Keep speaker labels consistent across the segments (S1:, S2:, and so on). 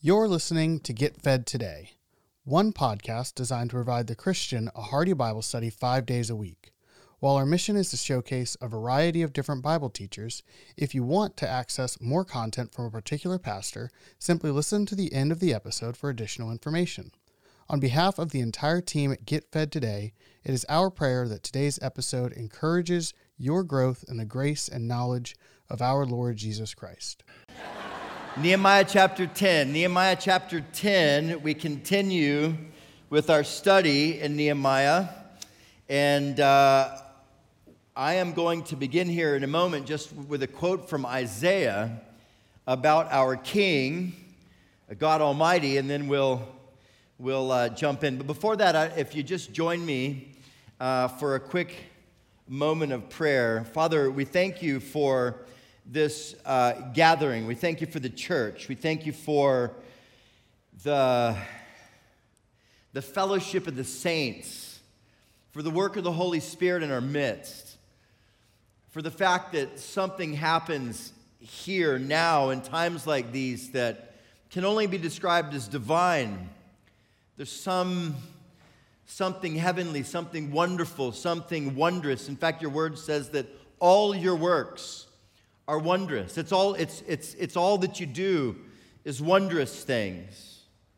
S1: You're listening to Get Fed Today, one podcast designed to provide the Christian a hearty Bible study 5 days a week. While our mission is to showcase a variety of different Bible teachers, if you want to access more content from a particular pastor, simply listen to the end of the episode for additional information. On behalf of the entire team at Get Fed Today, it is our prayer that today's episode encourages your growth in the grace and knowledge of our Lord Jesus Christ.
S2: Nehemiah chapter 10. Nehemiah chapter 10, we continue with our study in Nehemiah. And I am going to begin here in a moment just with a quote from Isaiah about our King, God Almighty, and then we'll jump in. But before that, if you just join me for a quick moment of prayer. Father, we thank you for this gathering. We thank you for the church. We thank you for the fellowship of the saints, for the work of the Holy Spirit in our midst, for the fact that something happens here now in times like these that can only be described as divine. There's something heavenly, something wonderful, something wondrous. In fact, your word says that all your works are wondrous. It's all that you do is wondrous things.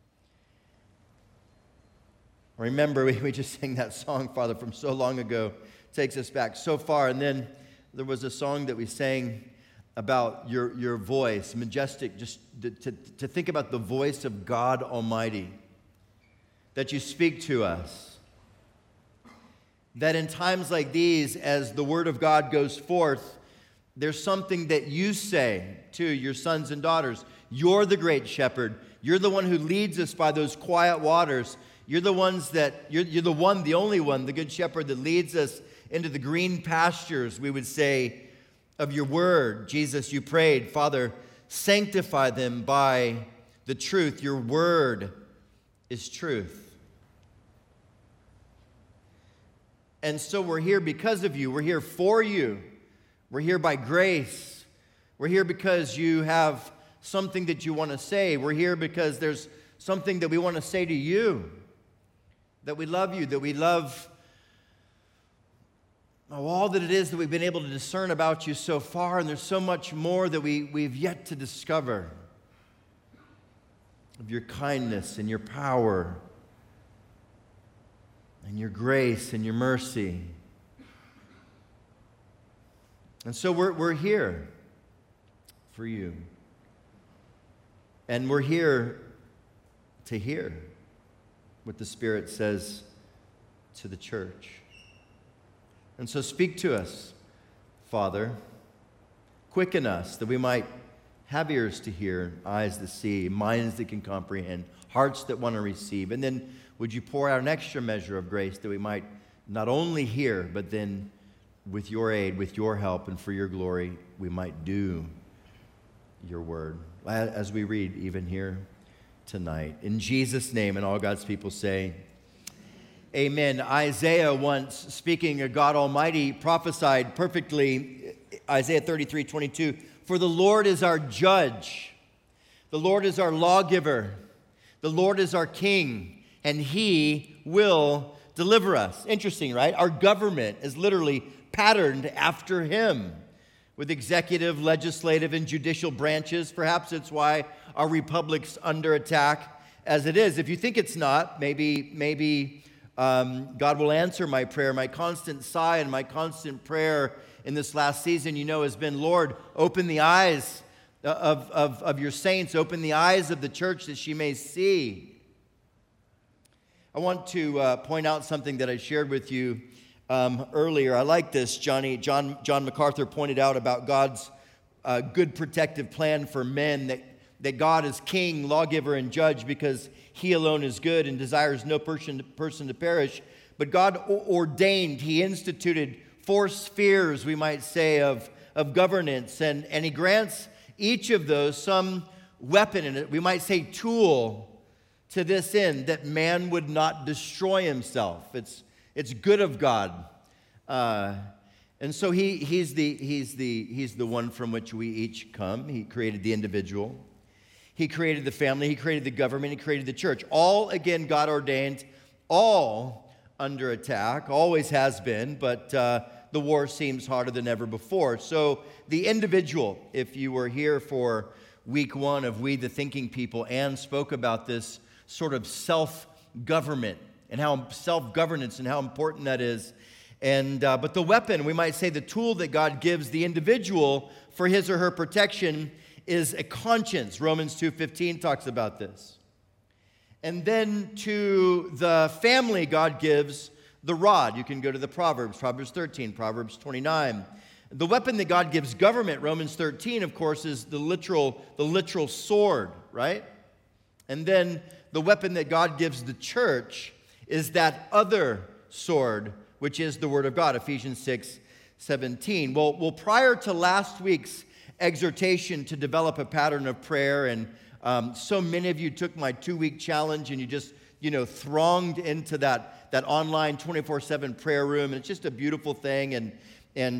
S2: Remember, we just sang that song, Father, from so long ago. It takes us back so far. And then there was a song that we sang about your voice, majestic, just to think about the voice of God Almighty, that you speak to us. That in times like these, as the word of God goes forth, there's something that you say to your sons and daughters. You're the great shepherd. You're the one who leads us by those quiet waters. You're the only one, the good shepherd that leads us into the green pastures, we would say, of your word. Jesus, you prayed, Father, sanctify them by the truth. Your word is truth. And so we're here because of you. We're here for you. We're here by grace. We're here because you have something that you want to say. We're here because there's something that we want to say to you. That we love you, that we love all that it is that we've been able to discern about you so far, and there's so much more that we've yet to discover of your kindness and your power and your grace and your mercy. And so we're here for you. And we're here to hear what the Spirit says to the church. And so speak to us, Father. Quicken us that we might have ears to hear, eyes to see, minds that can comprehend, hearts that want to receive. And then would you pour out an extra measure of grace that we might not only hear, but then with your aid, with your help, and for your glory, we might do your word as we read even here tonight. In Jesus' name, and all God's people say, amen. Isaiah once, speaking of God Almighty, prophesied perfectly, Isaiah 33:22, for the Lord is our judge, the Lord is our lawgiver, the Lord is our king, and he will deliver us. Interesting, right? Our government is literally patterned after him with executive, legislative, and judicial branches. Perhaps it's why our republic's under attack as it is. If you think it's not, maybe God will answer my prayer. My constant sigh and my constant prayer in this last season, has been, Lord, open the eyes of your saints, open the eyes of the church that she may see. I want to point out something that I shared with you earlier. I like this. John MacArthur pointed out about God's good protective plan for men, that God is king, lawgiver, and judge because he alone is good and desires no person to perish. But God ordained, he instituted 4 spheres, we might say, of governance, and he grants each of those some weapon, and we might say tool, to this end, that man would not destroy himself. It's good of God, and so he's the one from which we each come. He created the individual. He created the family, he created the government, he created the church. All, again, God ordained, all under attack, always has been, but the war seems harder than ever before. So the individual, if you were here for week 1 of We the Thinking People, Anne spoke about this sort of self-government and how self-governance and how important that is. And but the weapon, we might say the tool that God gives the individual for his or her protection is a conscience. Romans 2:15 talks about this. And then to the family, God gives the rod. You can go to the Proverbs 13, Proverbs 29. The weapon that God gives government, Romans 13, of course, is the literal sword, right? And then the weapon that God gives the church is that other sword, which is the Word of God, Ephesians 6:17. Well, prior to last week's exhortation to develop a pattern of prayer, and so many of you took my 2-week challenge and you just, thronged into that online 24/7 prayer room, and it's just a beautiful thing. And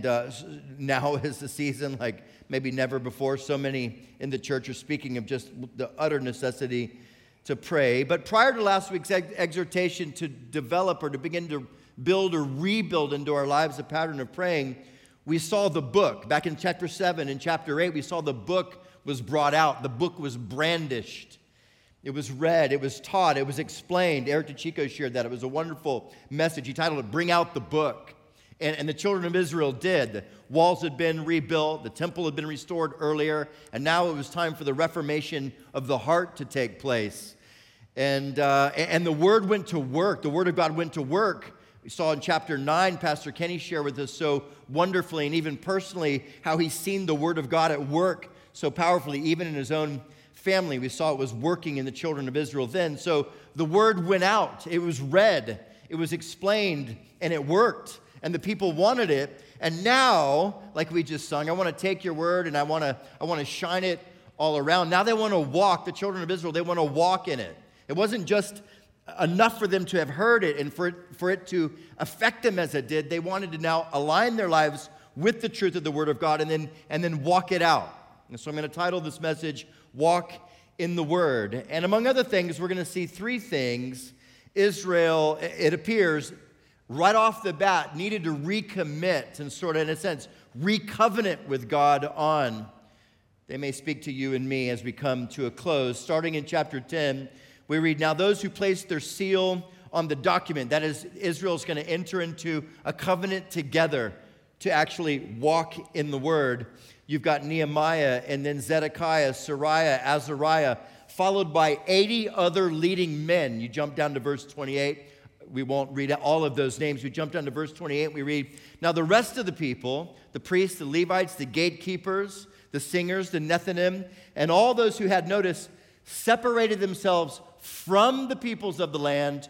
S2: now is the season like maybe never before. So many in the church are speaking of just the utter necessity to pray. But prior to last week's exhortation to develop or to begin to build or rebuild into our lives a pattern of praying, we saw the book. Back in chapter 7 and chapter 8, we saw the book was brought out. The book was brandished. It was read. It was taught. It was explained. Eric DeChico shared that. It was a wonderful message. He titled it, Bring Out the Book. And the children of Israel did. The walls had been rebuilt. The temple had been restored earlier. And now it was time for the reformation of the heart to take place. And the word went to work. The word of God went to work. We saw in chapter 9, Pastor Kenny shared with us so wonderfully and even personally how he's seen the word of God at work so powerfully, even in his own family. We saw it was working in the children of Israel then. So the word went out. It was read. It was explained, and it worked. And the people wanted it. And now, like we just sung, I want to take your word and I want to shine it all around. Now they want to walk, the children of Israel, they want to walk in it. It wasn't just enough for them to have heard it and for it to affect them as it did. They wanted to now align their lives with the truth of the Word of God and then walk it out. And so I'm going to title this message, Walk in the Word. And among other things, we're going to see 3 things Israel, it appears, right off the bat, needed to recommit and sort of, in a sense, recovenant with God on. They may speak to you and me as we come to a close. Starting in chapter 10, we read, Now those who placed their seal on the document, that is, Israel's going to enter into a covenant together to actually walk in the Word. You've got Nehemiah and then Zedekiah, Sariah, Azariah, followed by 80 other leading men. You jump down to verse 28. We won't read all of those names. We jump down to verse 28. We read, Now the rest of the people, the priests, the Levites, the gatekeepers, the singers, the Nethinim, and all those who had notice, separated themselves from the peoples of the land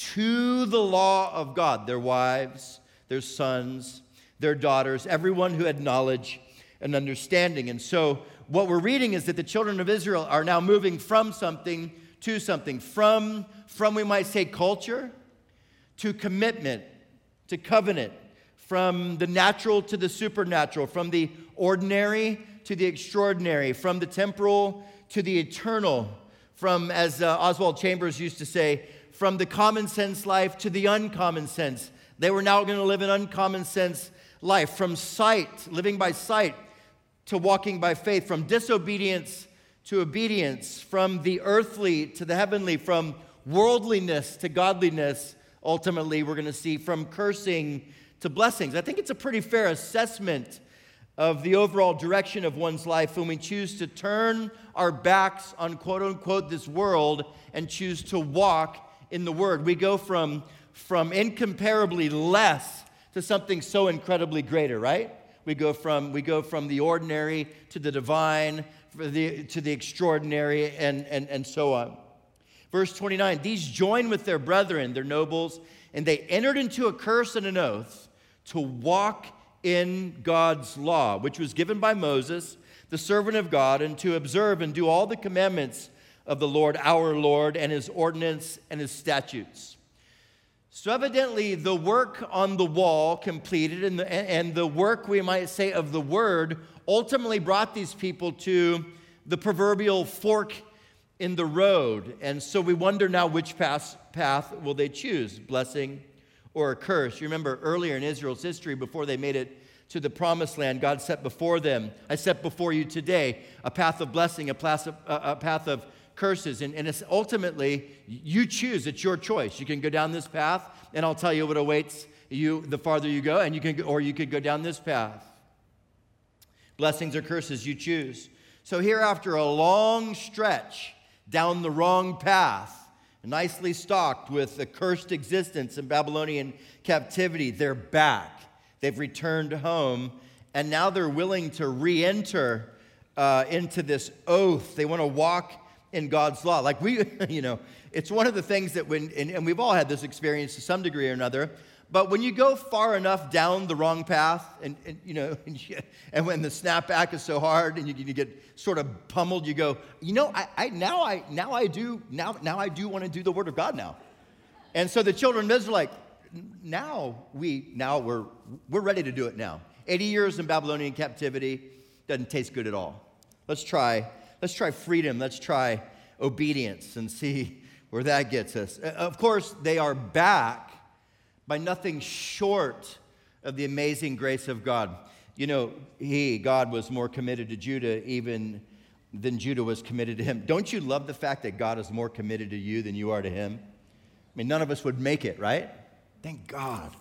S2: to the law of God, their wives, their sons, their daughters, everyone who had knowledge and understanding. And so what we're reading is that the children of Israel are now moving from something to something, from we might say culture to commitment, to covenant, from the natural to the supernatural, from the ordinary to the extraordinary, from the temporal to the eternal, from, as Oswald Chambers used to say, from the common sense life to the uncommon sense. They were now going to live an uncommon sense life, from sight, living by sight, to walking by faith, from disobedience to obedience, from the earthly to the heavenly, from worldliness to godliness. Ultimately, we're going to see from cursing to blessings. I think it's a pretty fair assessment of the overall direction of one's life when we choose to turn our backs on quote-unquote this world and choose to walk in the Word. We go from incomparably less to something so incredibly greater, right? We go from the ordinary to the divine, to the extraordinary, and so on. Verse 29, These joined with their brethren, their nobles, and they entered into a curse and an oath to walk in God's law, which was given by Moses, the servant of God, and to observe and do all the commandments of the Lord, our Lord, and His ordinance and His statutes. So evidently, the work on the wall completed, and the work, we might say, of the Word ultimately brought these people to the proverbial fork in the road. And so we wonder now which path will they choose, blessing or a curse. You remember earlier in Israel's history, before they made it to the promised land, God set before them, I set before you today a path of blessing, a path of curses. And it's ultimately, you choose. It's your choice. You can go down this path, and I'll tell you what awaits you the farther you go, and you could go down this path. Blessings or curses, you choose. So here, after a long stretch down the wrong path, nicely stocked with a cursed existence in Babylonian captivity, they're back. They've returned home, and now they're willing to re-enter into this oath. They want to walk in God's law. Like it's one of the things that and we've all had this experience to some degree or another, but when you go far enough down the wrong path, and when the snapback is so hard and you get sort of pummeled, you go, now I do want to do the Word of God now. And so the children of Israel are like, we're ready to do it now. 80 years in Babylonian captivity doesn't taste good at all. Let's try freedom. Let's try obedience and see where that gets us. Of course, they are back by nothing short of the amazing grace of God. God was more committed to Judah even than Judah was committed to him. Don't you love the fact that God is more committed to you than you are to him? I mean, none of us would make it, right? Thank God.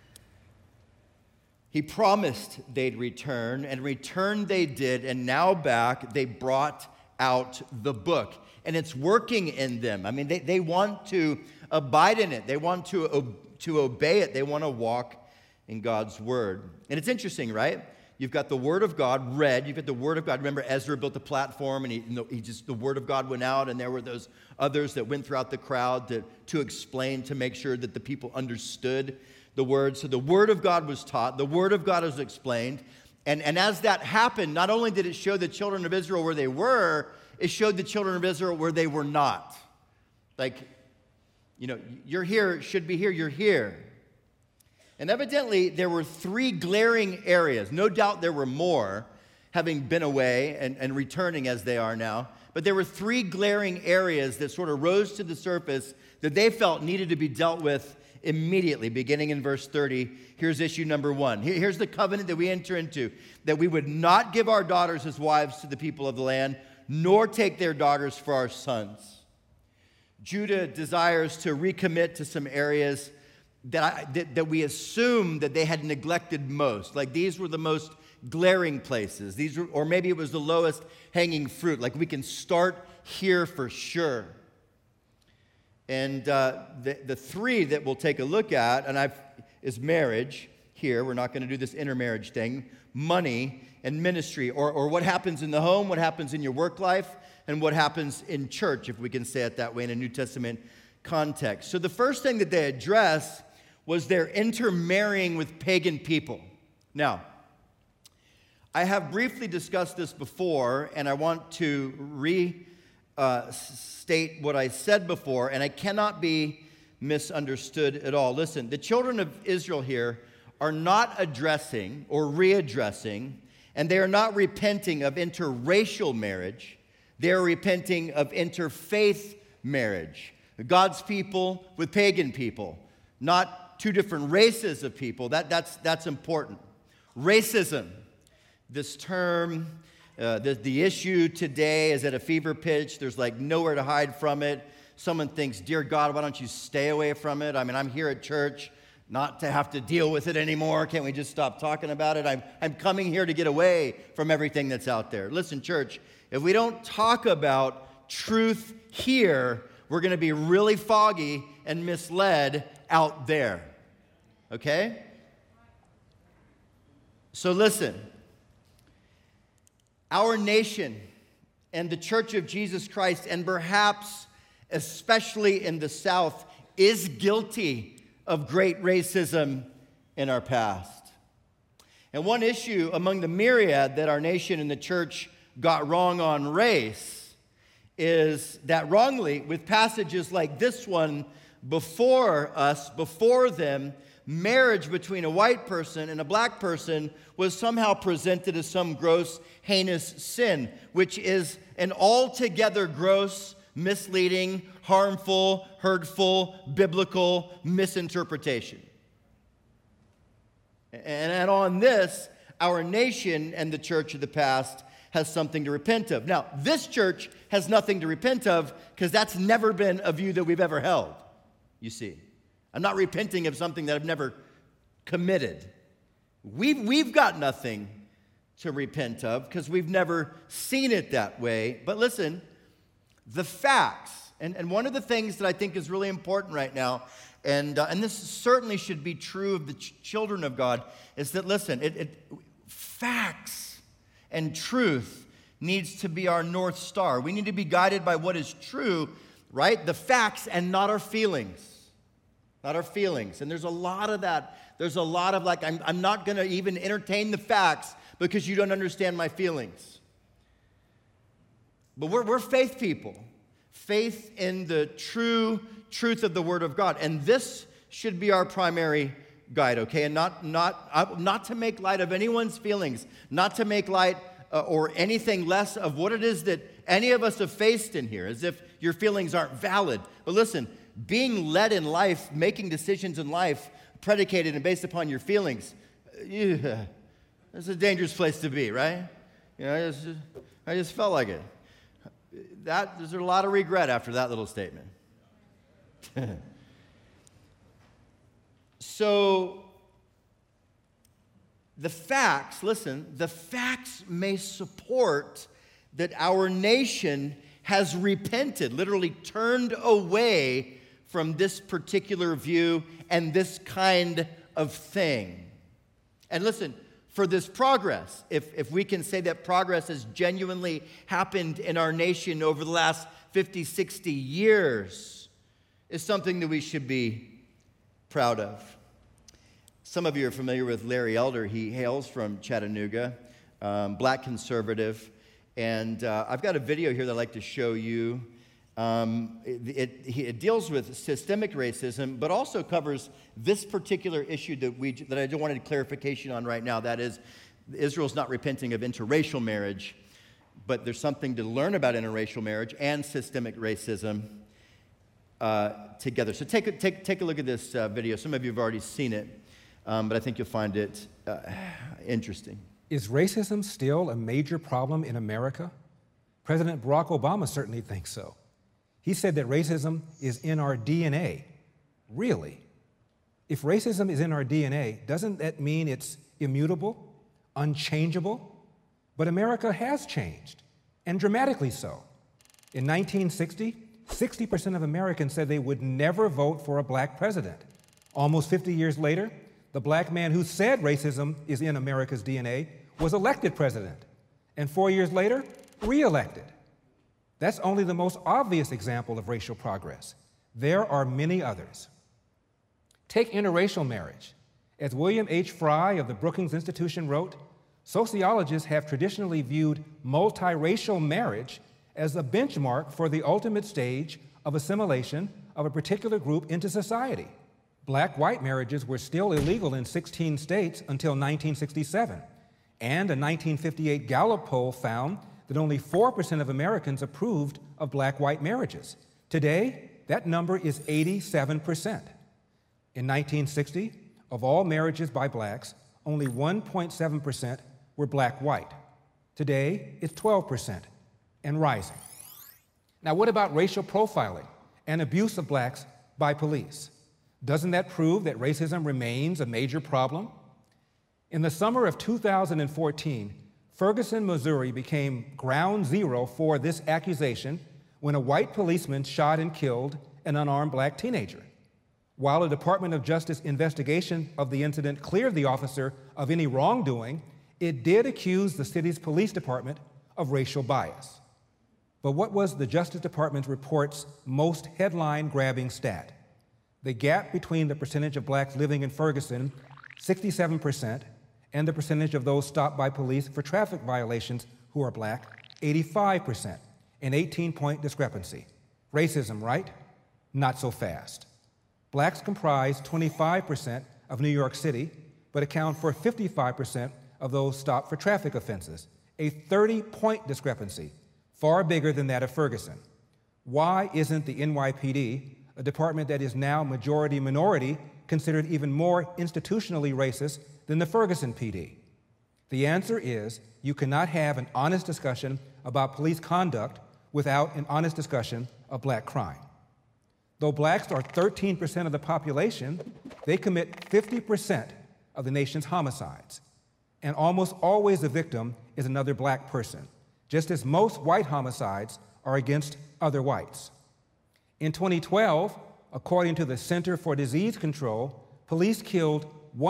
S2: He promised they'd return, and return they did, and now back they brought out the book. And it's working in them. I mean, they want to abide in it. They want to obey it. They want to walk in God's word. And it's interesting, right? You've got the word of God read. You've got the word of God. Remember, Ezra built the platform, and the word of God went out, and there were those others that went throughout the crowd to explain, to make sure that the people understood the word. So the word of God was taught. The word of God was explained. And as that happened, not only did it show the children of Israel where they were, it showed the children of Israel where they were not. Like, you're here, should be here, you're here. And evidently, there were 3 glaring areas. No doubt there were more, having been away and returning as they are now. But there were 3 glaring areas that sort of rose to the surface that they felt needed to be dealt with immediately. Beginning in verse 30, here's issue number 1. Here's the covenant that we enter into, that we would not give our daughters as wives to the people of the land, nor take their daughters for our sons. Judah desires to recommit to some areas that we assume that they had neglected most. Like these were the most glaring places. Or maybe it was the lowest hanging fruit. Like we can start here for sure. And the 3 that we'll take a look at, is marriage here. We're not going to do this intermarriage thing. Money and ministry, or what happens in the home, what happens in your work life, and what happens in church, if we can say it that way in a New Testament context. So the first thing that they address was their intermarrying with pagan people. Now, I have briefly discussed this before, and I want to restate what I said before, and I cannot be misunderstood at all. Listen, the children of Israel here are not addressing or readdressing, and they are not repenting of interracial marriage. They are repenting of interfaith marriage. God's people with pagan people, not 2 different races of people. That's important. Racism, this term, the issue today is at a fever pitch. There's like nowhere to hide from it. Someone thinks, dear God, why don't you stay away from it? I mean, I'm here at church not to have to deal with it anymore. Can't we just stop talking about it? I'm coming here to get away from everything that's out there. Listen, church, if we don't talk about truth here, we're going to be really foggy and misled out there. Okay? So listen. Our nation and the Church of Jesus Christ, and perhaps especially in the South, is guilty of great racism in our past. And one issue among the myriad that our nation and the church got wrong on race is that wrongly, with passages like this one before us, before them, marriage between a white person and a black person was somehow presented as some gross, heinous sin, which is an altogether gross, misleading, harmful, hurtful, biblical misinterpretation. And on this, our nation and the church of the past has something to repent of. Now, this church has nothing to repent of because that's never been a view that we've ever held, you see. I'm not repenting of something that I've never committed. We've got nothing to repent of because we've never seen it that way. But listen, the facts, and one of the things that I think is really important right now, and this certainly should be true of the children of God, is that, listen, facts and truth needs to be our North Star. We need to be guided by what is true, right? The facts and not our feelings. Not our feelings. And there's a lot of that. There's a lot of like, I'm not going to even entertain the facts because you don't understand my feelings. But we're faith people. Faith in the true truth of the Word of God. And this should be our primary guide, okay? And not to make light of anyone's feelings, not to make light or anything less of what it is that any of us have faced in here, as if your feelings aren't valid. But listen, being led in life, making decisions in life predicated and based upon your feelings, that's a dangerous place to be, right? You know, I just felt like it. There's a lot of regret after that little statement. So, the facts, listen, the facts may support that our nation has repented, literally turned away from this particular view and this kind of thing. And listen, for this progress, if we can say that progress has genuinely happened in our nation over the last 50, 60 years, is something that we should be proud of. Some of you are familiar with Larry Elder. He hails from Chattanooga, black conservative. And I've got a video here that I'd like to show you. It deals with systemic racism, but also covers this particular issue that I just wanted clarification on right now. That is, Israel's not repenting of interracial marriage, but there's something to learn about interracial marriage and systemic racism together. So take a look at this video. Some of you have already seen it, but I think you'll find it interesting.
S3: Is racism still a major problem in America? President Barack Obama certainly thinks so. He said that racism is in our DNA. Really? If racism is in our DNA, doesn't that mean it's immutable, unchangeable? But America has changed, and dramatically so. In 1960, 60% of Americans said they would never vote for a black president. Almost 50 years later, the black man who said racism is in America's DNA was elected president, and 4 years later, re-elected. That's only the most obvious example of racial progress. There are many others. Take interracial marriage. As William H. Fry of the Brookings Institution wrote, sociologists have traditionally viewed multiracial marriage as a benchmark for the ultimate stage of assimilation of a particular group into society. Black-white marriages were still illegal in 16 states until 1967, and a 1958 Gallup poll found that only 4% of Americans approved of black-white marriages. Today, that number is 87%. In 1960, of all marriages by blacks, only 1.7% were black-white. Today, it's 12% and rising. Now, what about racial profiling and abuse of blacks by police? Doesn't that prove that racism remains a major problem? In the summer of 2014, Ferguson, Missouri became ground zero for this accusation when a white policeman shot and killed an unarmed black teenager. While a Department of Justice investigation of the incident cleared the officer of any wrongdoing, it did accuse the city's police department of racial bias. But what was the Justice Department's report's most headline-grabbing stat? The gap between the percentage of blacks living in Ferguson, 67%, and the percentage of those stopped by police for traffic violations who are black, 85%, an 18-point discrepancy. Racism, right? Not so fast. Blacks comprise 25% of New York City, but account for 55% of those stopped for traffic offenses, a 30-point discrepancy, far bigger than that of Ferguson. Why isn't the NYPD, a department that is now majority-minority, considered even more institutionally racist than the Ferguson PD? The answer is you cannot have an honest discussion about police conduct without an honest discussion of black crime. Though blacks are 13% of the population, they commit 50% of the nation's homicides. And almost always the victim is another black person, just as most white homicides are against other whites. In 2012, according to the Center for Disease Control, police killed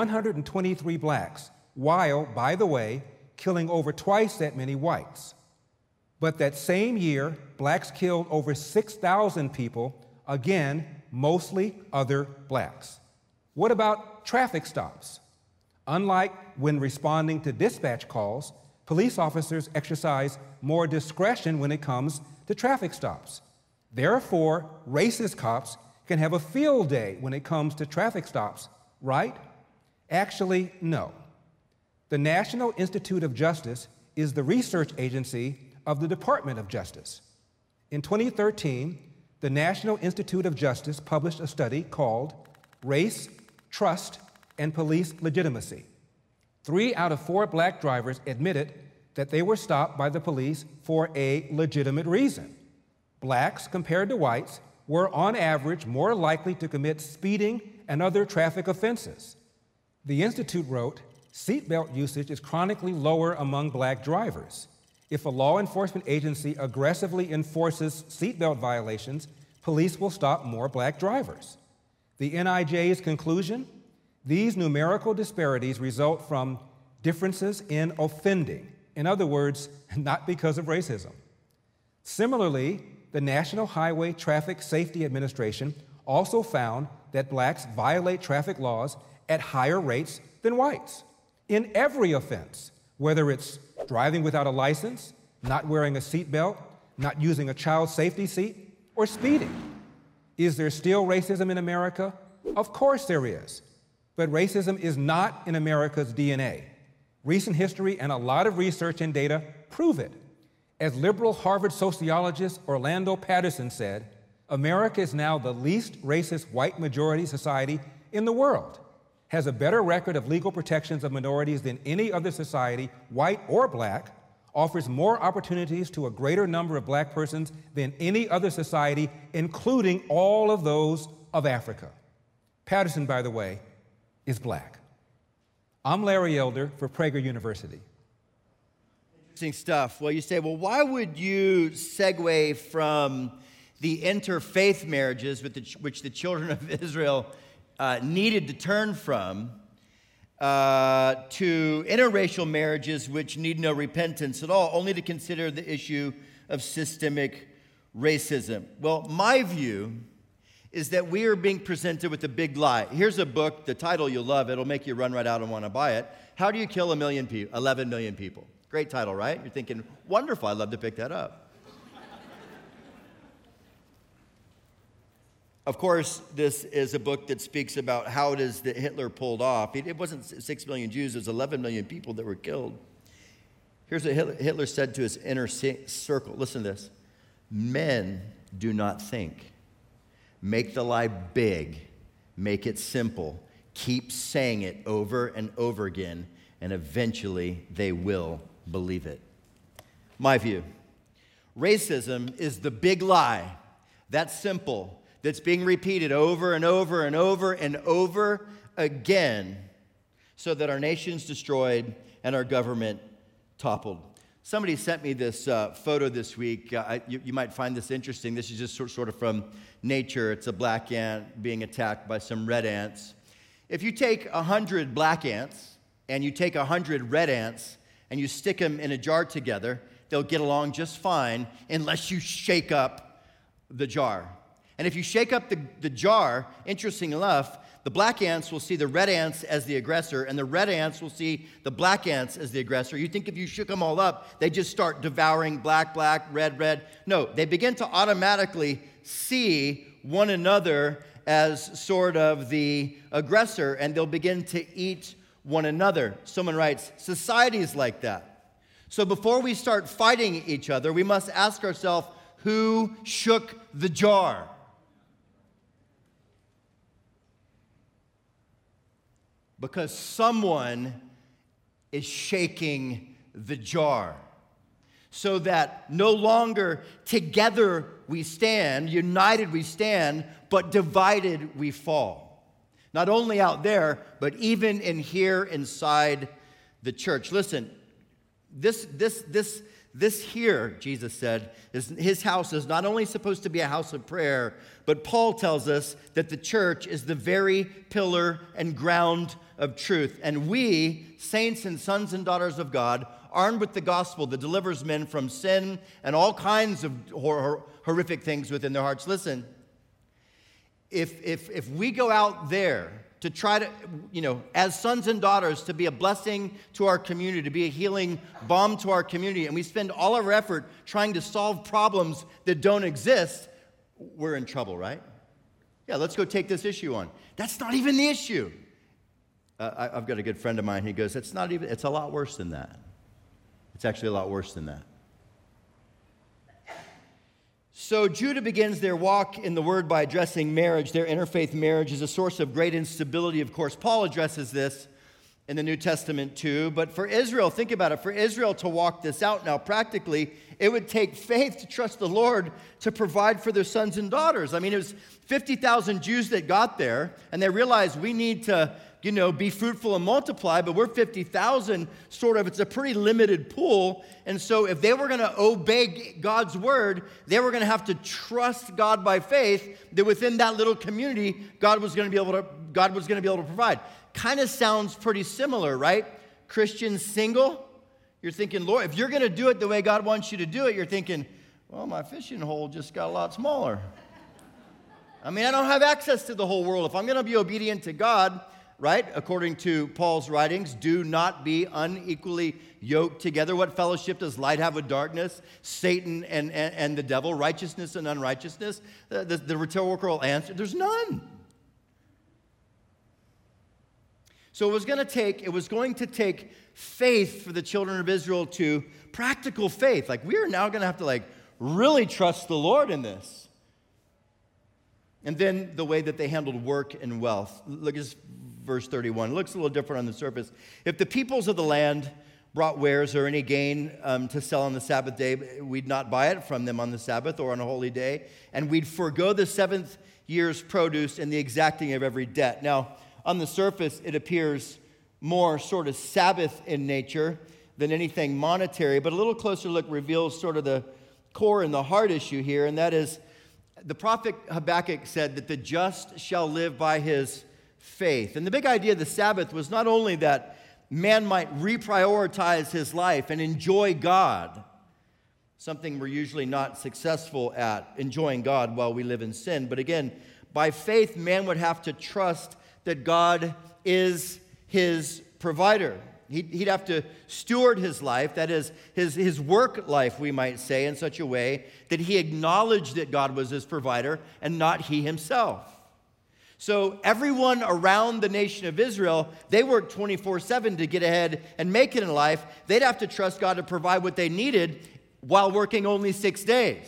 S3: 123 blacks, while, by the way, killing over twice that many whites. But that same year, blacks killed over 6,000 people, again, mostly other blacks. What about traffic stops? Unlike when responding to dispatch calls, police officers exercise more discretion when it comes to traffic stops. Therefore, racist cops can have a field day when it comes to traffic stops, right? Actually, no. The National Institute of Justice is the research agency of the Department of Justice. In 2013, the National Institute of Justice published a study called Race, Trust, and Police Legitimacy. 3 out of 4 black drivers admitted that they were stopped by the police for a legitimate reason. Blacks, compared to whites, were on average more likely to commit speeding and other traffic offenses. The Institute wrote, seatbelt usage is chronically lower among black drivers. If a law enforcement agency aggressively enforces seatbelt violations, police will stop more black drivers. The NIJ's conclusion? These numerical disparities result from differences in offending. In other words, not because of racism. Similarly, the National Highway Traffic Safety Administration also found that blacks violate traffic laws at higher rates than whites in every offense, whether it's driving without a license, not wearing a seatbelt, not using a child safety seat, or speeding. Is there still racism in America? Of course there is. But racism is not in America's DNA. Recent history and a lot of research and data prove it. As liberal Harvard sociologist Orlando Patterson said, America is now the least racist white majority society in the world, has a better record of legal protections of minorities than any other society, white or black, offers more opportunities to a greater number of black persons than any other society, including all of those of Africa. Patterson, by the way, is black. I'm Larry Elder for Prager University.
S2: Interesting stuff. Well, you say, well, why would you segue from the interfaith marriages which the children of Israel needed to turn from to interracial marriages which need no repentance at all, only to consider the issue of systemic racism? Well, my view is that we are being presented with a big lie. Here's a book, the title you'll love, it'll make you run right out and want to buy it. How do you kill 11 million people? Great title, right? You're thinking, wonderful, I'd love to pick that up. Of course, this is a book that speaks about how it is that Hitler pulled off. It wasn't 6 million Jews, it was 11 million people that were killed. Here's what Hitler said to his inner circle. Listen to this. Men do not think. Make the lie big. Make it simple. Keep saying it over and over again, and eventually they will believe it. My view. Racism is the big lie. That's simple. That's being repeated over and over and over and over again so that our nation's destroyed and our government toppled. Somebody sent me this photo this week. You might find this interesting. This is just sort of from nature. It's a black ant being attacked by some red ants. If you take 100 black ants and you take 100 red ants and you stick them in a jar together, they'll get along just fine unless you shake up the jar. And if you shake up the jar, interesting enough, the black ants will see the red ants as the aggressor, and the red ants will see the black ants as the aggressor. You think if you shook them all up, they just start devouring black, red. No, they begin to automatically see one another as sort of the aggressor, and they'll begin to eat one another. Someone writes, society is like that. So before we start fighting each other, we must ask ourselves, Who shook the jar? Because someone is shaking the jar, so that no longer together we stand, united we stand, but divided we fall. Not only out there, but even in here inside the church. Listen, this here, Jesus said, his house is not only supposed to be a house of prayer, but Paul tells us that the church is the very pillar and ground of truth. And we, saints and sons and daughters of God, armed with the gospel that delivers men from sin and all kinds of horrific things within their hearts. Listen, if we go out there to try to, as sons and daughters, to be a blessing to our community, to be a healing balm to our community, and we spend all our effort trying to solve problems that don't exist, we're in trouble, right? Yeah, let's go take this issue on. That's not even the issue. I've got a good friend of mine. He goes, it's a lot worse than that. It's actually a lot worse than that. So Judah begins their walk in the Word by addressing marriage. Their interfaith marriage is a source of great instability. Of course, Paul addresses this in the New Testament too. But for Israel, think about it. For Israel to walk this out now practically, it would take faith to trust the Lord to provide for their sons and daughters. I mean, it was 50,000 Jews that got there, and they realized we need to be fruitful and multiply, but we're 50,000, sort of. It's a pretty limited pool. And so if they were going to obey God's word, they were going to have to trust God by faith that within that little community, God was going to be able to provide. Kind of sounds pretty similar, right? Christians single, you're thinking, Lord, if you're going to do it the way God wants you to do it, you're thinking, well, my fishing hole just got a lot smaller. I mean, I don't have access to the whole world. If I'm going to be obedient to God, right? According to Paul's writings, do not be unequally yoked together. What fellowship does light have with darkness? Satan and the devil, righteousness and unrighteousness? The rhetorical answer, there's none. So it was going to take faith for the children of Israel to practical faith. Like, we are now going to have to really trust the Lord in this. And then the way that they handled work and wealth. Look at verse 31. It looks a little different on the surface. If the peoples of the land brought wares or any gain to sell on the Sabbath day, we'd not buy it from them on the Sabbath or on a holy day, and we'd forego the seventh year's produce and the exacting of every debt. Now, on the surface, it appears more sort of Sabbath in nature than anything monetary, but a little closer look reveals sort of the core and the heart issue here, and that is the prophet Habakkuk said that the just shall live by his faith. And the big idea of the Sabbath was not only that man might reprioritize his life and enjoy God, something we're usually not successful at, enjoying God while we live in sin, but again, by faith, man would have to trust that God is his provider. He'd have to steward his life, that is, his work life, we might say, in such a way that he acknowledged that God was his provider and not he himself. So everyone around the nation of Israel, they worked 24/7 to get ahead and make it in life. They'd have to trust God to provide what they needed while working only 6 days,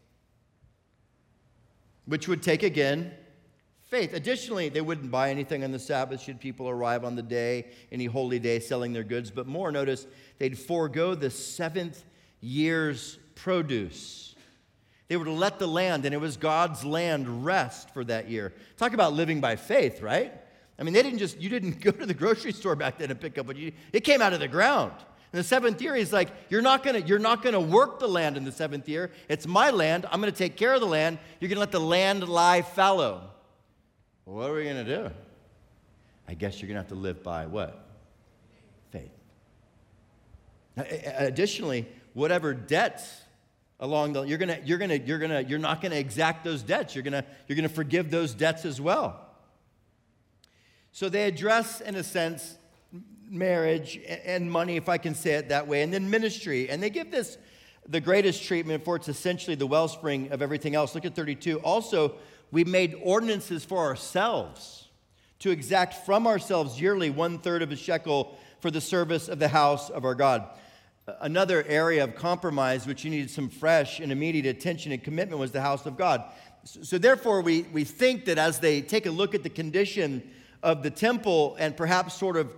S2: which would take, again, faith. Additionally, they wouldn't buy anything on the Sabbath should people arrive on the day, any holy day, selling their goods. But more, notice, they'd forego the seventh year's produce. They were to let the land, and it was God's land, rest for that year. Talk about living by faith, right? I mean, you didn't go to the grocery store back then and pick up what it came out of the ground. In the seventh year, he's like, you're not gonna work the land in the seventh year. It's my land. I'm gonna take care of the land. You're gonna let the land lie fallow. Well, what are we going to do? I guess you're going to have to live by what? Faith. Additionally, whatever debts along the you're not going to exact those debts. You're going to forgive those debts as well. So they address, in a sense, marriage and money, if I can say it that way, and then ministry. And they give this the greatest treatment, for it's essentially the wellspring of everything else. Look at 32. Also, we made ordinances for ourselves to exact from ourselves yearly 1/3 of a shekel for the service of the house of our God. Another area of compromise which you needed some fresh and immediate attention and commitment was the house of God. So therefore, we think that as they take a look at the condition of the temple and perhaps sort of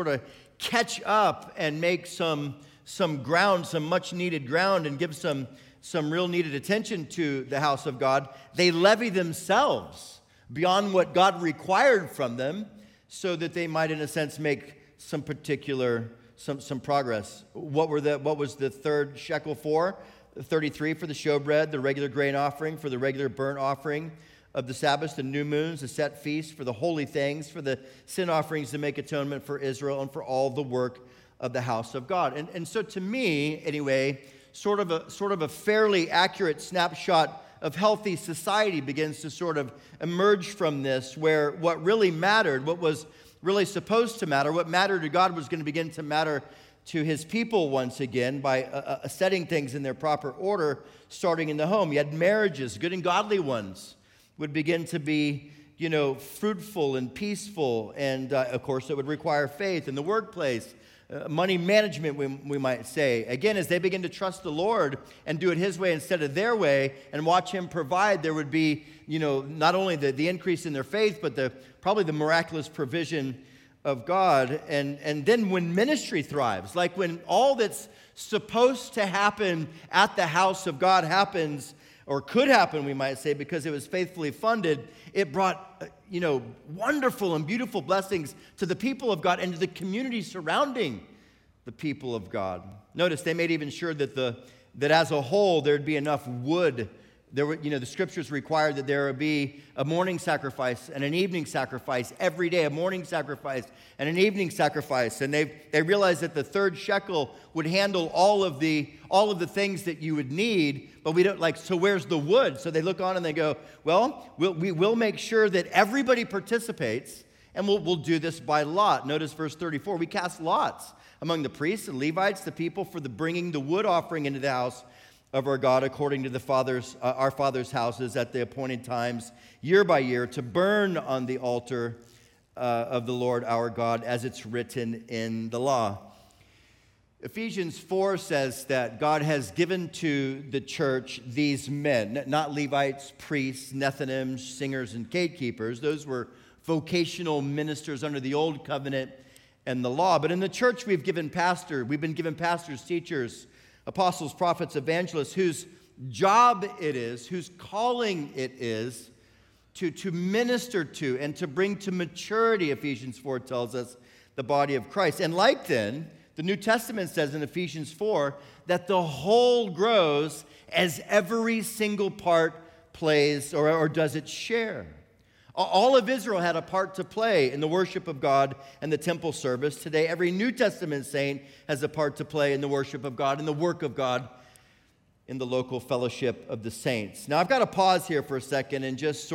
S2: catch up and make some ground, some much needed ground, and give some real needed attention to the house of God, they levy themselves beyond what God required from them so that they might, in a sense, make some particular some progress. What was the third shekel for? 33 for the showbread, the regular grain offering, for the regular burnt offering of the Sabbath, the new moons, the set feasts, for the holy things, for the sin offerings to make atonement for Israel, and for all the work of the house of God. And so to me, anyway, sort of a fairly accurate snapshot of healthy society begins to sort of emerge from this, where what really mattered, what was really supposed to matter, what mattered to God was going to begin to matter to his people once again by setting things in their proper order, starting in the home. You had marriages, good and godly ones, would begin to be, fruitful and peaceful, and of course it would require faith in the workplace. Money management, we might say. Again, as they begin to trust the Lord and do it his way instead of their way and watch him provide, there would be, not only the increase in their faith, but probably the miraculous provision of God. And then when ministry thrives, like when all that's supposed to happen at the house of God happens, or could happen, we might say, because it was faithfully funded, it brought, wonderful and beautiful blessings to the people of God and to the community surrounding the people of God. Notice they made even sure that as a whole there'd be enough wood. The scriptures required that there would be a morning sacrifice and an evening sacrifice every day, a morning sacrifice and an evening sacrifice. And they realized that the third shekel would handle all of the things that you would need, but we don't so where's the wood? So they look on and they go, well, we'll make sure that everybody participates, and we'll do this by lot. Notice verse 34, we cast lots among the priests and Levites, the people, for the bringing the wood offering into the house of our God according to our fathers' houses at the appointed times, year by year, to burn on the altar of the Lord our God, as it's written in the law. Ephesians 4 says that God has given to the church these men, not Levites, priests, Nethinims, singers, and gatekeepers. Those were vocational ministers under the old covenant and the law. But in the church we've been given pastors, teachers, apostles, prophets, evangelists, whose job it is, whose calling it is to minister to and to bring to maturity, Ephesians 4 tells us, the body of Christ. And like then, the New Testament says in Ephesians 4 that the whole grows as every single part plays or does its share. All of Israel had a part to play in the worship of God and the temple service. Today, every New Testament saint has a part to play in the worship of God and the work of God in the local fellowship of the saints. Now, I've got to pause here for a second and just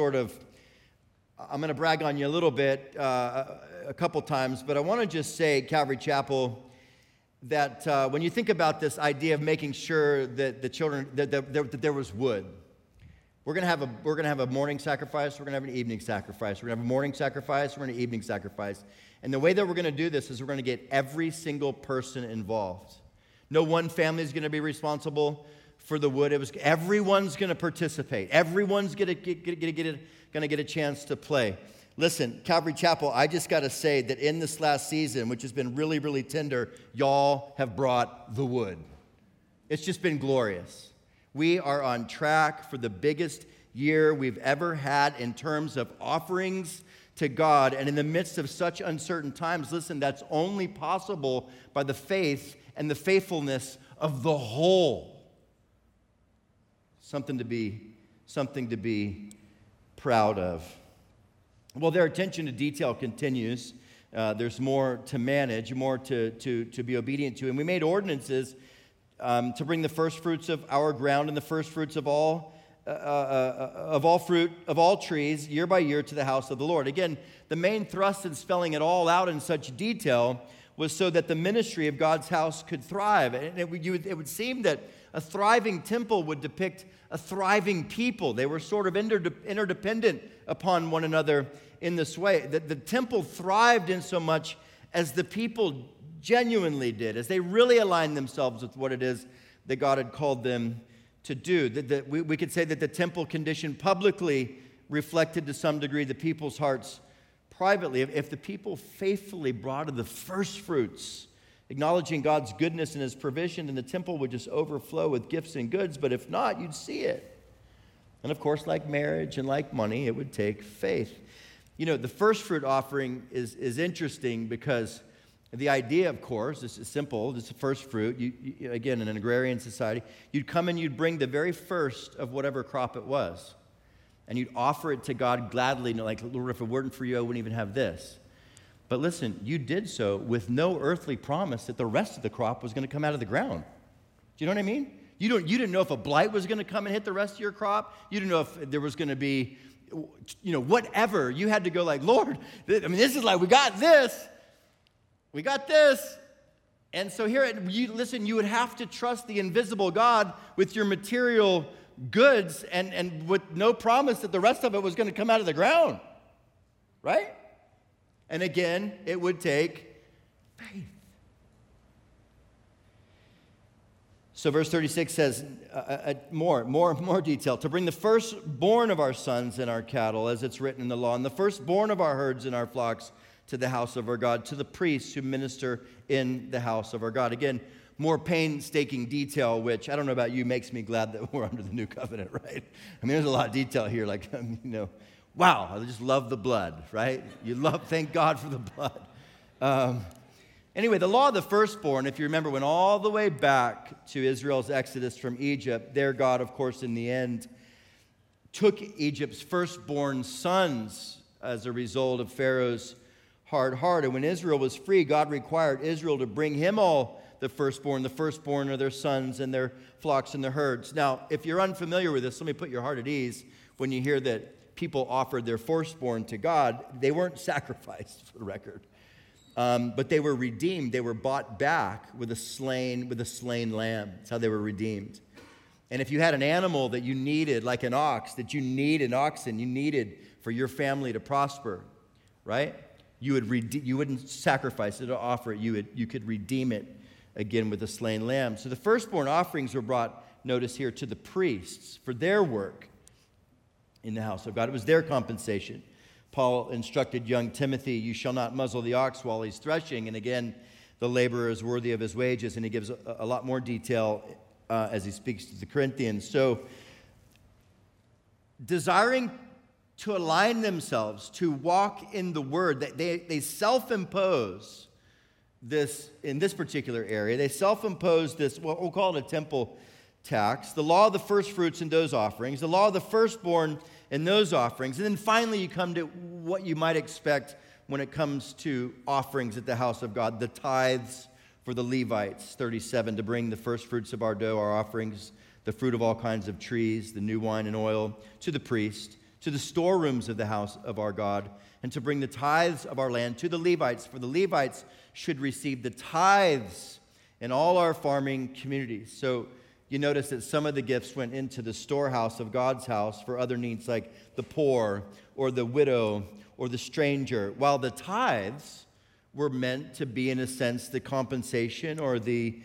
S2: I'm going to brag on you a little bit a couple times, but I want to just say, Calvary Chapel, that when you think about this idea of making sure that the children, that there was wood, we're going to have a morning sacrifice, we're going to have an evening sacrifice. We're going to have a morning sacrifice, we're going to have an evening sacrifice. And the way that we're going to do this is we're going to get every single person involved. No one family is going to be responsible for the wood. Everyone's going to participate. Everyone's going to get a chance to play. Listen, Calvary Chapel, I just got to say that in this last season, which has been really, really tender, y'all have brought the wood. It's just been glorious. We are on track for the biggest year we've ever had in terms of offerings to God. And in the midst of such uncertain times, listen, that's only possible by the faith and the faithfulness of the whole. Something to be proud of. Well, their attention to detail continues. There's more to manage, more to be obedient to. And we made ordinances to bring the first fruits of our ground and the first fruits of all fruit of all trees year by year to the house of the Lord. Again, the main thrust in spelling it all out in such detail was so that the ministry of God's house could thrive. And it would seem that a thriving temple would depict a thriving people. They were sort of interdependent upon one another in this way. The temple thrived in so much as the people genuinely did, as they really aligned themselves with what it is that God had called them to do. We could say that the temple condition publicly reflected to some degree the people's hearts privately. If the people faithfully brought in the first fruits, acknowledging God's goodness and his provision, then the temple would just overflow with gifts and goods. But if not, you'd see it. And of course, like marriage and like money, it would take faith. You know, the first fruit offering is interesting because the idea, of course, this is simple. This is the first fruit. You, again, in an agrarian society, you'd come and you'd bring the very first of whatever crop it was. And you'd offer it to God gladly, like, Lord, if it weren't for you, I wouldn't even have this. But listen, you did so with no earthly promise that the rest of the crop was going to come out of the ground. Do you know what I mean? You didn't know if a blight was going to come and hit the rest of your crop. You didn't know if there was going to be, whatever. You had to go like, Lord, this is like, we got this. We got this. And so here, you would have to trust the invisible God with your material goods and with no promise that the rest of it was going to come out of the ground. Right? And again, it would take faith. So verse 36 says more detail. To bring the firstborn of our sons and our cattle, as it's written in the law, and the firstborn of our herds and our flocks to the house of our God, to the priests who minister in the house of our God. Again, more painstaking detail, which, I don't know about you, makes me glad that we're under the new covenant, right? I mean, there's a lot of detail here, like, wow, I just love the blood, right? Thank God for the blood. Anyway, the law of the firstborn, if you remember, went all the way back to Israel's exodus from Egypt. There, God, of course, in the end, took Egypt's firstborn sons as a result of Pharaoh's hard heart. And when Israel was free, God required Israel to bring him all the firstborn of their sons and their flocks and their herds. Now, if you're unfamiliar with this, let me put your heart at ease when you hear that people offered their firstborn to God. They weren't sacrificed, for the record. But they were redeemed. They were bought back with a slain lamb. That's how they were redeemed. And if you had an animal that you needed, like an oxen you needed for your family to prosper, right? You wouldn't sacrifice it or offer it. You could redeem it again with a slain lamb. So the firstborn offerings were brought, notice here, to the priests for their work in the house of God. It was their compensation. Paul instructed young Timothy, you shall not muzzle the ox while he's threshing. And again, the laborer is worthy of his wages. And he gives a lot more detail as he speaks to the Corinthians. So, desiring to align themselves, to walk in the word, they self-impose this, in this particular area, they self-impose this, what we'll call it a temple tax, the law of the first fruits in those offerings, the law of the firstborn in those offerings. And then finally you come to what you might expect when it comes to offerings at the house of God, the tithes for the Levites, 37, to bring the first fruits of our dough, our offerings, the fruit of all kinds of trees, the new wine and oil, to the priest, to the storerooms of the house of our God, and to bring the tithes of our land to the Levites, for the Levites should receive the tithes in all our farming communities. So you notice that some of the gifts went into the storehouse of God's house for other needs like the poor or the widow or the stranger, while the tithes were meant to be, in a sense, the compensation or the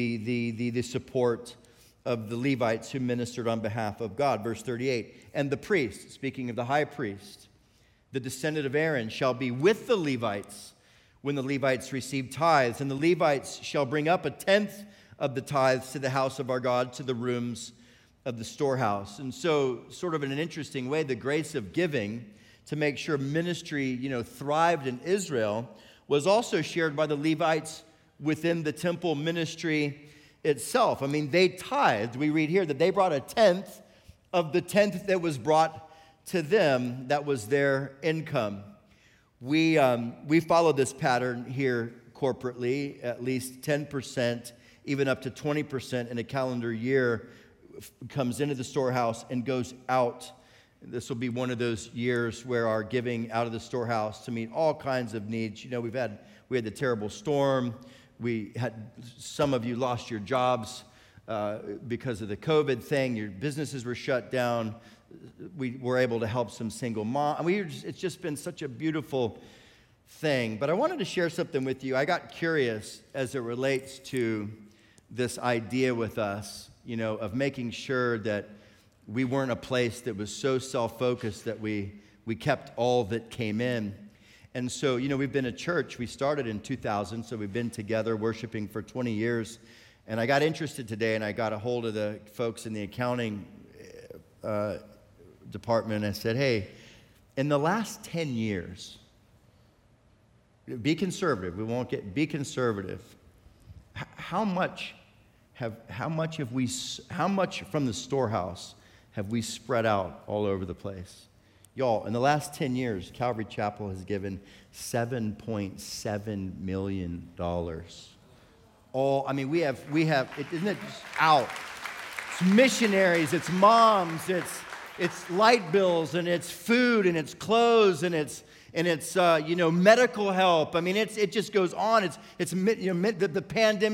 S2: support of the Levites who ministered on behalf of God. Verse 38, and the priest, speaking of the high priest, the descendant of Aaron, shall be with the Levites when the Levites receive tithes, and the Levites shall bring up a tenth of the tithes to the house of our God, to the rooms of the storehouse. And so, sort of in an interesting way, the grace of giving to make sure ministry, thrived in Israel was also shared by the Levites within the temple ministry itself. I mean, they tithed. We read here that they brought a tenth of the tenth that was brought to them. That was their income. We follow this pattern here corporately. At least 10%, even up to 20% in a calendar year comes into the storehouse and goes out. This will be one of those years where our giving out of the storehouse to meet all kinds of needs. We had the terrible storm. We had, some of you lost your jobs because of the COVID thing. Your businesses were shut down. We were able to help some single moms. It's just been such a beautiful thing, but I wanted to share something with you. I got curious as it relates to this idea with us, of making sure that we weren't a place that was so self-focused that we kept all that came in. And so, we've been a church. We started in 2000, so we've been together worshiping for 20 years. And I got interested today, and I got a hold of the folks in the accounting department, and I said, hey, in the last 10 years, be conservative. Be conservative. How much from the storehouse have we spread out all over the place? Y'all, in the last 10 years, Calvary Chapel has given $7.7 million. We have, isn't it just out? It's missionaries, it's moms, it's light bills, and it's food, and it's clothes, and it's medical help. It just goes on. It's the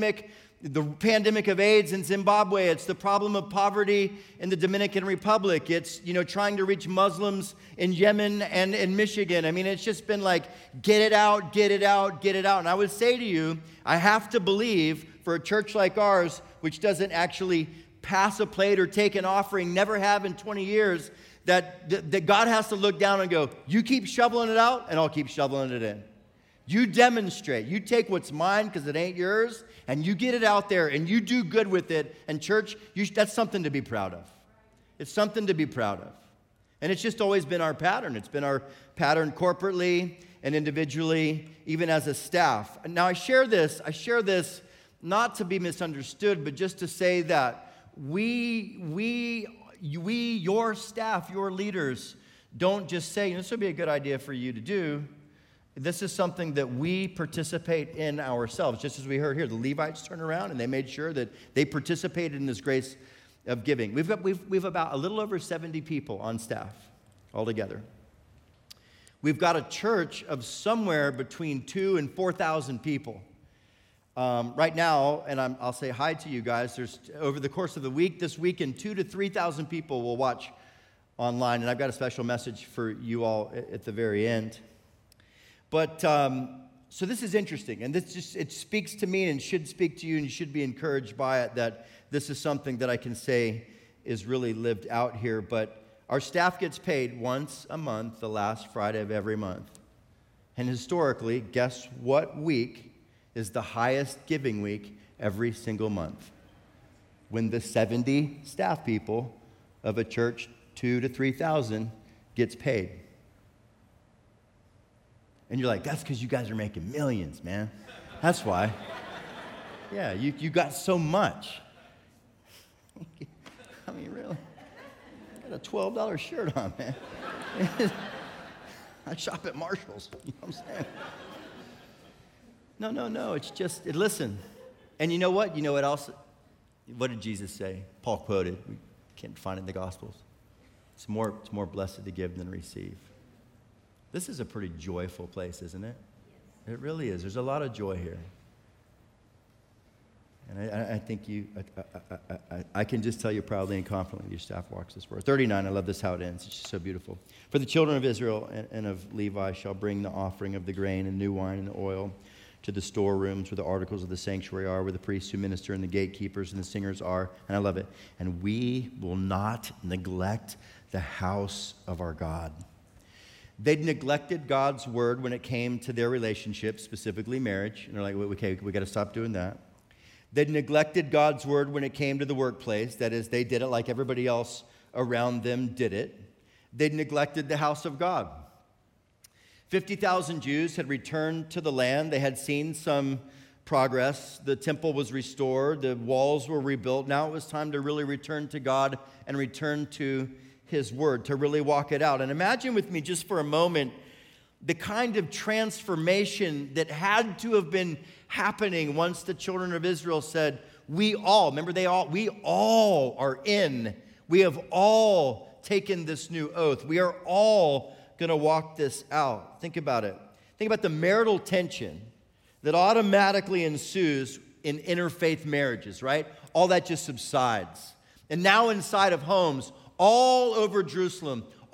S2: pandemic of AIDS in Zimbabwe. It's the problem of poverty in the Dominican Republic. It's, trying to reach Muslims in Yemen and in Michigan. It's just been like, get it out, get it out, get it out. And I would say to you, I have to believe for a church like ours, which doesn't actually pass a plate or take an offering, never have in 20 years, that God has to look down and go, you keep shoveling it out, and I'll keep shoveling it in. You demonstrate. You take what's mine because it ain't yours, and you get it out there, and you do good with it. And church, that's something to be proud of. It's something to be proud of. And it's just always been our pattern. It's been our pattern corporately and individually, even as a staff. Now, I share this not to be misunderstood, but just to say that we, your staff, your leaders, don't just say, this would be a good idea for you to do. This is something that we participate in ourselves. Just as we heard here, the Levites turned around and they made sure that they participated in this grace of giving. We've about a little over 70 people on staff altogether. We've got a church of somewhere between 2,000 and 4,000 people. Right now, and I'll say hi to you guys, there's over the course of the week, this weekend, 2,000 to 3,000 people will watch online, and I've got a special message for you all at the very end. But, so this is interesting, and it speaks to me and should speak to you, and you should be encouraged by it, that this is something that I can say is really lived out here. But our staff gets paid once a month, the last Friday of every month. And historically, guess what week is the highest giving week every single month? When the 70 staff people of a church, 2,000 to 3,000, gets paid. And you're like, that's because you guys are making millions, man. That's why. Yeah, you got so much. Really? I got a $12 shirt on, man. I shop at Marshall's. You know what I'm saying? No. It's just, listen. And you know what? You know what else? What did Jesus say? Paul quoted. We can't find it in the Gospels. It's more blessed to give than receive. This is a pretty joyful place, isn't it? It really is. There's a lot of joy here. And I think I can just tell you proudly and confidently your staff walks this word. 39, I love this how it ends. It's just so beautiful. For the children of Israel and of Levi shall bring the offering of the grain and new wine and oil to the storerooms where the articles of the sanctuary are, where the priests who minister and the gatekeepers and the singers are. And I love it. And we will not neglect the house of our God. They'd neglected God's word when it came to their relationship, specifically marriage. And they're like, okay, we got to stop doing that. They'd neglected God's word when it came to the workplace. That is, they did it like everybody else around them did it. They'd neglected the house of God. 50,000 Jews had returned to the land. They had seen some progress. The temple was restored. The walls were rebuilt. Now it was time to really return to God and return to His word, to really walk it out. And imagine with me just for a moment the kind of transformation that had to have been happening once the children of Israel said, we all are in. We have all taken this new oath. We are all going to walk this out. Think about it. Think about the marital tension that automatically ensues in interfaith marriages, right? All that just subsides. And now inside of homes, all over Jerusalem,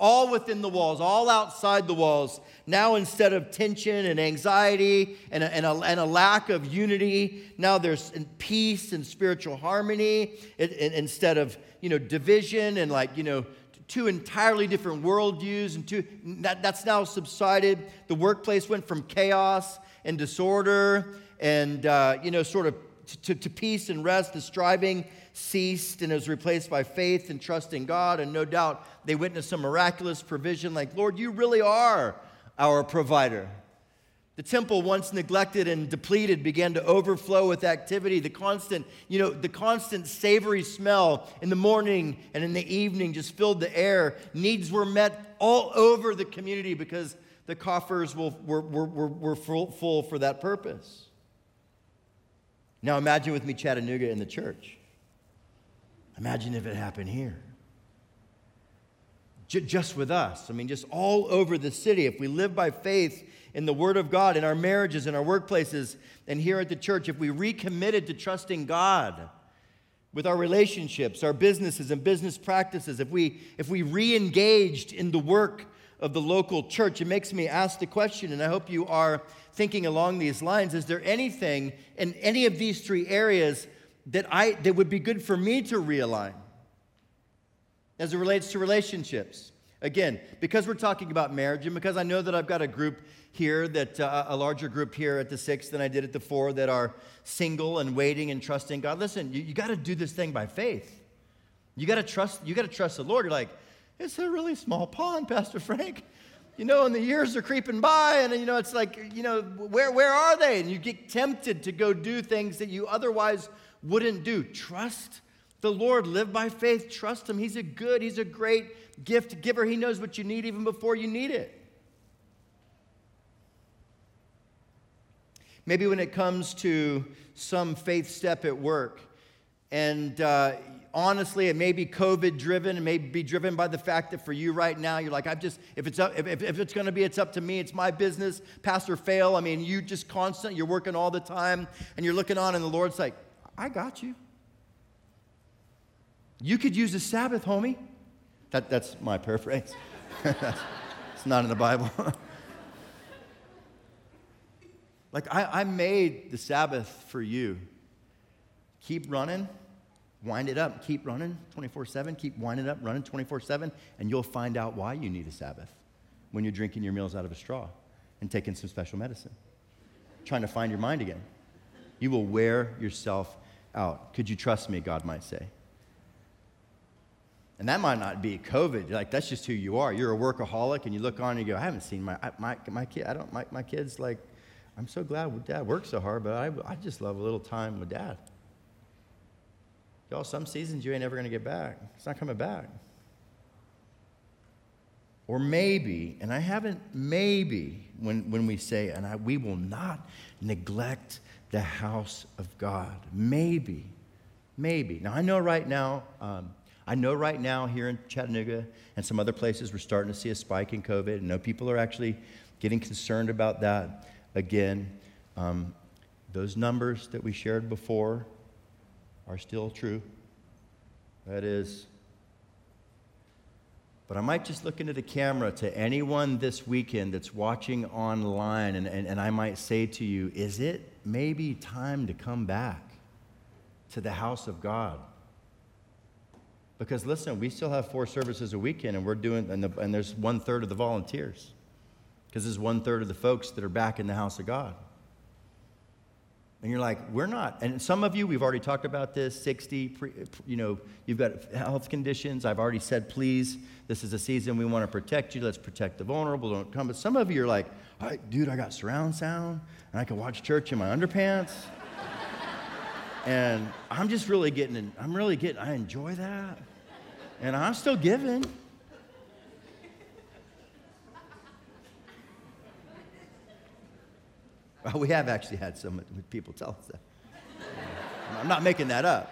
S2: all within the walls, all outside the walls. Now instead of tension and anxiety and a lack of unity, now there's peace and spiritual harmony instead of, division and two entirely different worldviews. And that's now subsided. The workplace went from chaos and disorder and, sort of to peace and rest. The striving ceased and was replaced by faith and trust in God. And no doubt they witnessed some miraculous provision like, Lord, you really are our provider. The temple, once neglected and depleted, began to overflow with activity. The constant savory smell in the morning and in the evening just filled the air. Needs were met all over the community because the coffers were full for that purpose. Now imagine with me Chattanooga in the church. Imagine if it happened here. Just with us. Just all over the city. If we live by faith in the Word of God, in our marriages, in our workplaces, and here at the church, if we recommitted to trusting God with our relationships, our businesses and business practices, if we re-engaged in the work of the local church, it makes me ask the question, and I hope you are thinking along these lines, is there anything in any of these three areas that would be good for me to realign as it relates to relationships? Again, because we're talking about marriage, and because I know that I've got a group here, a larger group here at the 6th than I did at the 4 that are single and waiting and trusting God. Listen, you got to do this thing by faith. You got to trust the Lord. You're like, it's a really small pond, Pastor Frank. And the years are creeping by, and it's like, where are they? And you get tempted to go do things that you otherwise wouldn't do. Trust the Lord. Live by faith. Trust Him. He's a great gift giver. He knows what you need even before you need it. Maybe when it comes to some faith step at work, and honestly, it may be COVID-driven. It may be driven by the fact that for you right now, you're like, if it's going to be, it's up to me. It's my business. Pass or fail. You just constant. You're working all the time, and you're looking on, and the Lord's like, I got you. You could use a Sabbath, homie. That's my paraphrase. It's not in the Bible. I made the Sabbath for you. Keep running, wind it up, keep running 24/7, keep winding up, running 24/7, and you'll find out why you need a Sabbath when you're drinking your meals out of a straw and taking some special medicine, trying to find your mind again. You will wear yourself out. Could you trust me, God might say. And that might not be COVID. That's just who you are. You're a workaholic, and you look on and you go, I haven't seen my kid. My kids I'm so glad Dad works so hard, but I just love a little time with Dad. Y'all, some seasons you ain't ever going to get back. It's not coming back. Or maybe, and I haven't maybe, when we say, we will not neglect the house of God. Maybe. Now, I know right now here in Chattanooga and some other places, we're starting to see a spike in COVID. I know people are actually getting concerned about that. Again, those numbers that we shared before are still true. That is. But I might just look into the camera to anyone this weekend that's watching online, and I might say to you, is it maybe time to come back to the house of God? Because listen, we still have 4 services a weekend, and we're doing, and there's 1/3 of the volunteers. Because there's 1/3 of the folks that are back in the house of God. And you're like, we're not. And some of you, we've already talked about this, 60, you've got health conditions. I've already said, please, this is a season we want to protect you. Let's protect the vulnerable. Don't come. But some of you are like, dude, I got surround sound, and I can watch church in my underpants. And I'm just really I enjoy that. And I'm still giving. Well, we have actually had some people tell us that. I'm not making that up,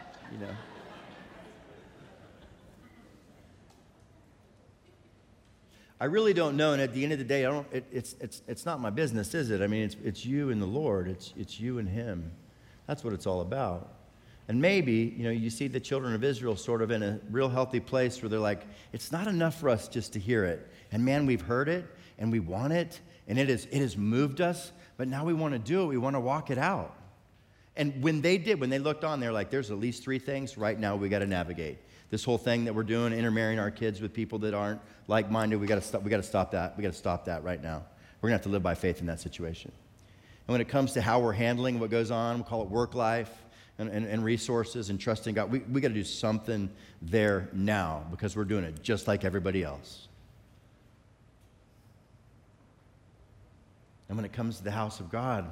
S2: I really don't know, and at the end of the day, it's not my business, is it? It's you and the Lord. It's you and Him. That's what it's all about. And maybe, you see the children of Israel sort of in a real healthy place where they're like, it's not enough for us just to hear it. And man, we've heard it and we want it and it has moved us, but now we want to do it. We want to walk it out. And when they looked on, they're like, there's at least 3 things right now we got to navigate. This whole thing that we're doing, intermarrying our kids with people that aren't like-minded, we got to stop that. We got to stop that right now. We're going to have to live by faith in that situation. And when it comes to how we're handling what goes on, we call it work life and resources and trusting God, we got to do something there now because we're doing it just like everybody else. And when it comes to the house of God,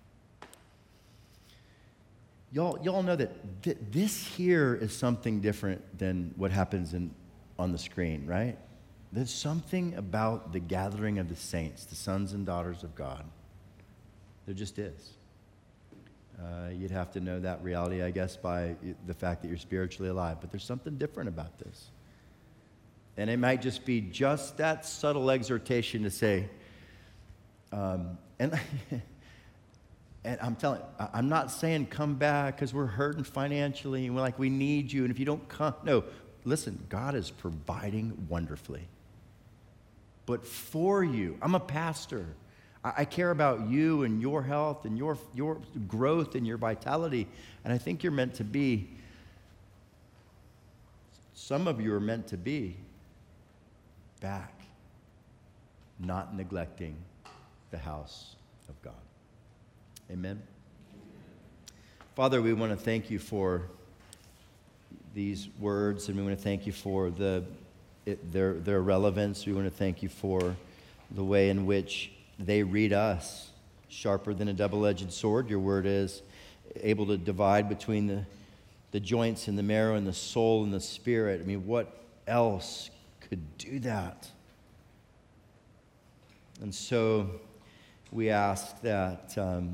S2: y'all know that this here is something different than what happens on the screen, right? There's something about the gathering of the saints, the sons and daughters of God. There just is. You'd have to know that reality, I guess, by the fact that you're spiritually alive. But there's something different about this. And it might just be just that subtle exhortation to say, and I'm telling you, I'm not saying come back because we're hurting financially and we're like, we need you. And if you don't come, no, listen, God is providing wonderfully. But for you, I'm a pastor. I care about you and your health and your growth and your vitality. And I think you're meant to be, some of you are meant to be back, not neglecting the house of God. Amen. Father, we want to thank you for these words, and we want to thank you for their relevance. We want to thank you for the way in which they read us, sharper than a double-edged sword. Your word is able to divide between the joints and the marrow and the soul and the spirit. I mean, what else could do that? And so we ask that,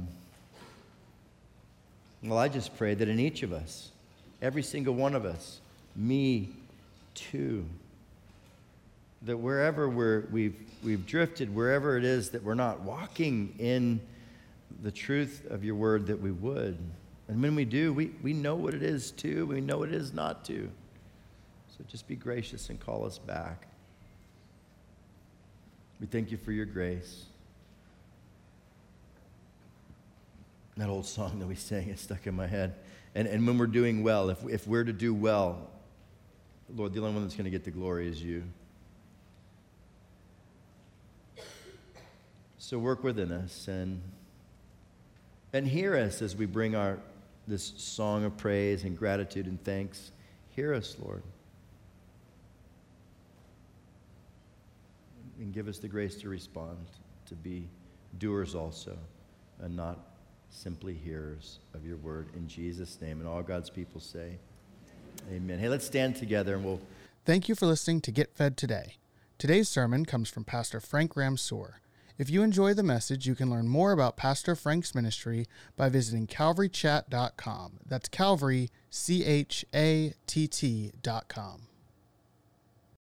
S2: I just pray that in each of us, every single one of us, me too, that wherever we've drifted, wherever it is that we're not walking in the truth of your word, that we would. And when we do, we know what it is to, we know what it is not to. So just be gracious and call us back. We thank you for your grace. That old song that we sang is stuck in my head. And when we're doing well, if we're to do well, Lord, the only one that's going to get the glory is you. So work within us and hear us as we bring this song of praise and gratitude and thanks. Hear us, Lord. And give us the grace to respond, to be doers also, and not simply hearers of your word. In Jesus' name. And all God's people say, amen. Hey, let's stand together and we'll...
S1: Thank you for listening to Get Fed Today. Today's sermon comes from Pastor Frank Ramsour. If you enjoy the message, you can learn more about Pastor Frank's ministry by visiting calvarychat.com. That's Calvary, CHATT.com.